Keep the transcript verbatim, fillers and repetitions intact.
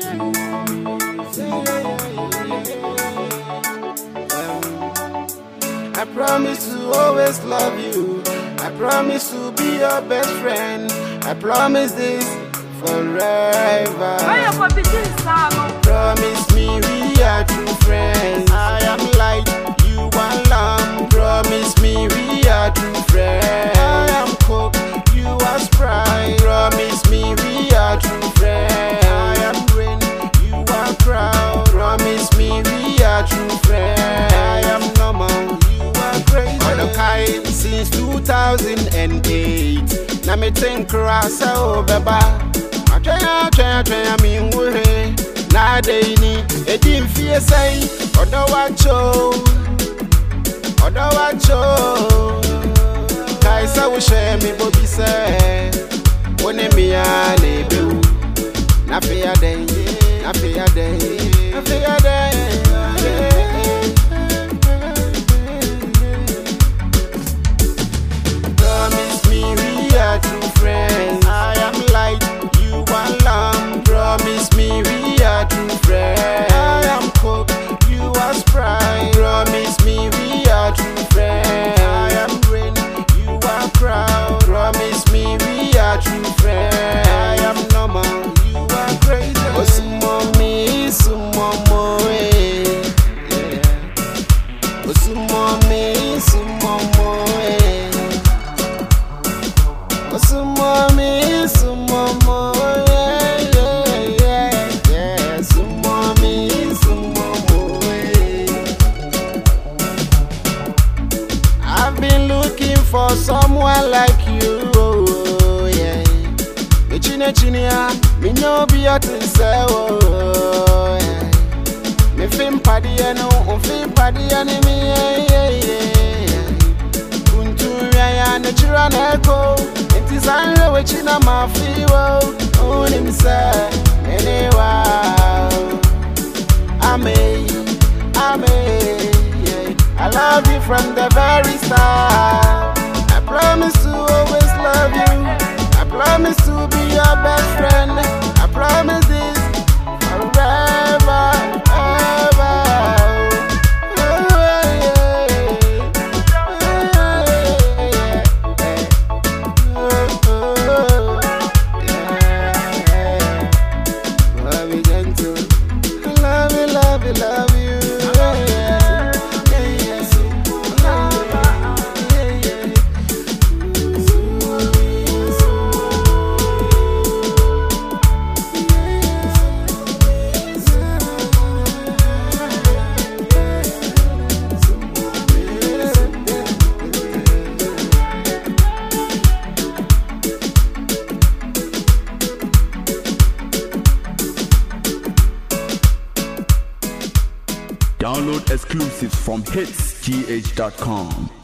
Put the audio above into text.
you. I promise to always love you. I promise to be your best friend. I promise this forever. Promise me we are true friends. I am light, you are lamb. Promise me we are true friends. I am coke, you are Sprite. Promise me we are true friends. I am rain, you are crowd. Promise me we are true friends. I am normal, you are crazy. On the kite since two thousand eight. Now me think rasa oh beba. I try, I try, I try, I mean we. Na day ni edi mfie say odo wacho odo wacho kai sa wo share me bobi say woni me ya na ebewu na fe ya den na fe ya den na fe ya den. Promise me we are true friends. I am light, you are lamb. Promise me we are true friends. I am coke, you are Sprite. Promise me we are true friends. I am rain, you are crowd. Promise me we are true friends. I am normal, you are crazy. Osumome, sumomo, yeah. Osumome, sumomo, yeah. Osumome, sumomo, yeah, yeah, yeah, yeah. Sumome, sumomo, yeah. I've been looking for someone like you, oh, yeah. Me chine chine ya, me nyobi ya tinse, oh, yeah. Me fim padi ya no, un fim padi ya ni mi, yeah, yeah, yeah. Kuntu ya ya ne chira neko. Desire which in a mafia, oh, himself, anyway. I may, I may, yeah. I love you from the very start. I promise to always love you. I promise to be your best friend. I promise this forever, ever. Love you, yeah, yeah, yeah. Yeah, yeah. Download exclusives from hits g h dot com.